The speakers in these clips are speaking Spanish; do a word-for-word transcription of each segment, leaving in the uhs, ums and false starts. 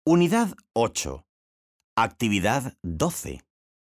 Unidad ocho. Actividad doce.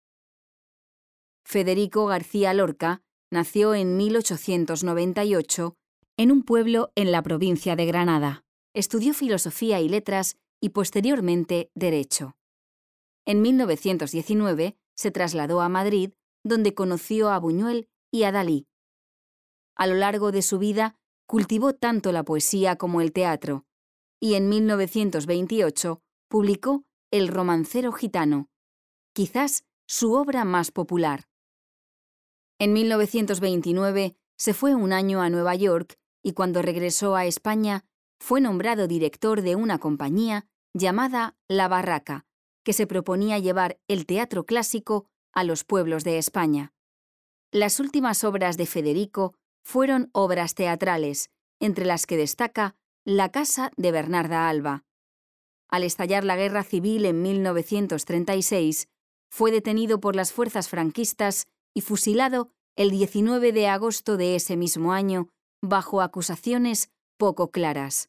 Federico García Lorca nació en mil ochocientos noventa y ocho en un pueblo en la provincia de Granada. Estudió Filosofía y Letras y posteriormente Derecho. En mil novecientos diecinueve se trasladó a Madrid, donde conoció a Buñuel y a Dalí. A lo largo de su vida cultivó tanto la poesía como el teatro, y en mil novecientos veintiocho publicó El romancero gitano, quizás su obra más popular. En mil novecientos veintinueve se fue un año a Nueva York y cuando regresó a España fue nombrado director de una compañía llamada La Barraca, que se proponía llevar el teatro clásico a los pueblos de España. Las últimas obras de Federico fueron obras teatrales, entre las que destaca La casa de Bernarda Alba. Al estallar la Guerra Civil en mil novecientos treinta y seis, fue detenido por las fuerzas franquistas y fusilado el diecinueve de agosto de ese mismo año bajo acusaciones poco claras.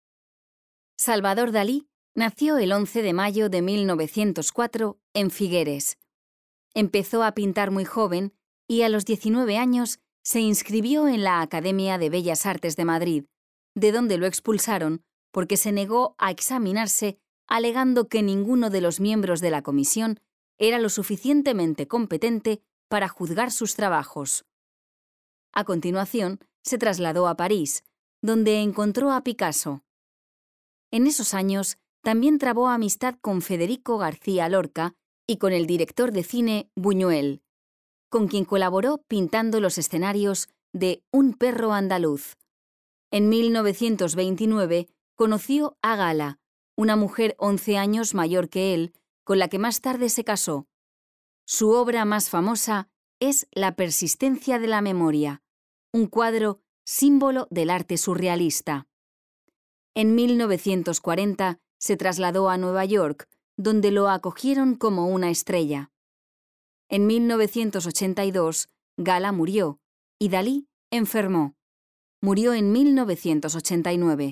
Salvador Dalí nació el once de mayo de mil novecientos cuatro en Figueres. Empezó a pintar muy joven y a los diecinueve años se inscribió en la Academia de Bellas Artes de Madrid, de donde lo expulsaron porque se negó a examinarse alegando que ninguno de los miembros de la comisión era lo suficientemente competente para juzgar sus trabajos. A continuación, se trasladó a París, donde encontró a Picasso. En esos años, también trabó amistad con Federico García Lorca y con el director de cine Buñuel, con quien colaboró pintando los escenarios de Un perro andaluz. En mil novecientos veintinueve conoció a Gala, una mujer once años mayor que él, con la que más tarde se casó. Su obra más famosa es La persistencia de la memoria, un cuadro símbolo del arte surrealista. En mil novecientos cuarenta se trasladó a Nueva York, donde lo acogieron como una estrella. En mil novecientos ochenta y dos, Gala murió y Dalí enfermó. Murió en mil novecientos ochenta y nueve.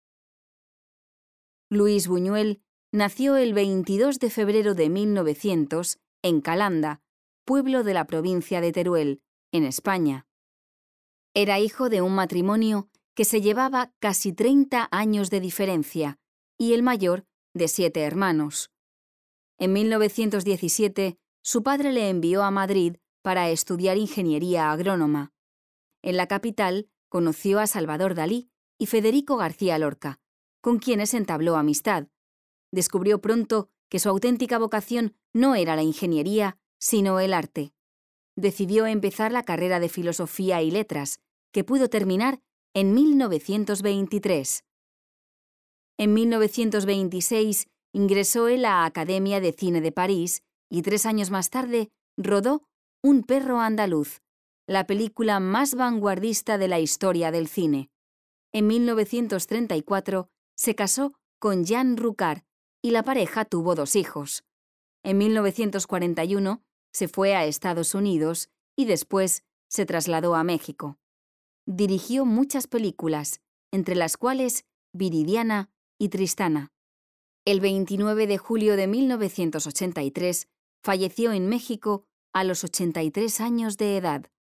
Luis Buñuel nació el veintidós de febrero de mil novecientos en Calanda, pueblo de la provincia de Teruel, en España. Era hijo de un matrimonio que se llevaba casi treinta años de diferencia y el mayor de siete hermanos. En mil novecientos diecisiete, su padre le envió a Madrid para estudiar ingeniería agrónoma. En la capital conoció a Salvador Dalí y Federico García Lorca, con quienes entabló amistad. Descubrió pronto que su auténtica vocación no era la ingeniería, sino el arte. Decidió empezar la carrera de Filosofía y Letras, que pudo terminar en mil novecientos veintitrés. En mil novecientos veintiséis ingresó en la Academia de Cine de París y tres años más tarde rodó Un perro andaluz, la película más vanguardista de la historia del cine. En mil novecientos treinta y cuatro se casó con Jean Rucard y la pareja tuvo dos hijos. En mil novecientos cuarenta y uno se fue a Estados Unidos y después se trasladó a México. Dirigió muchas películas, entre las cuales Viridiana y Tristana. El veintinueve de julio de mil novecientos ochenta y tres falleció en México a los ochenta y tres años de edad.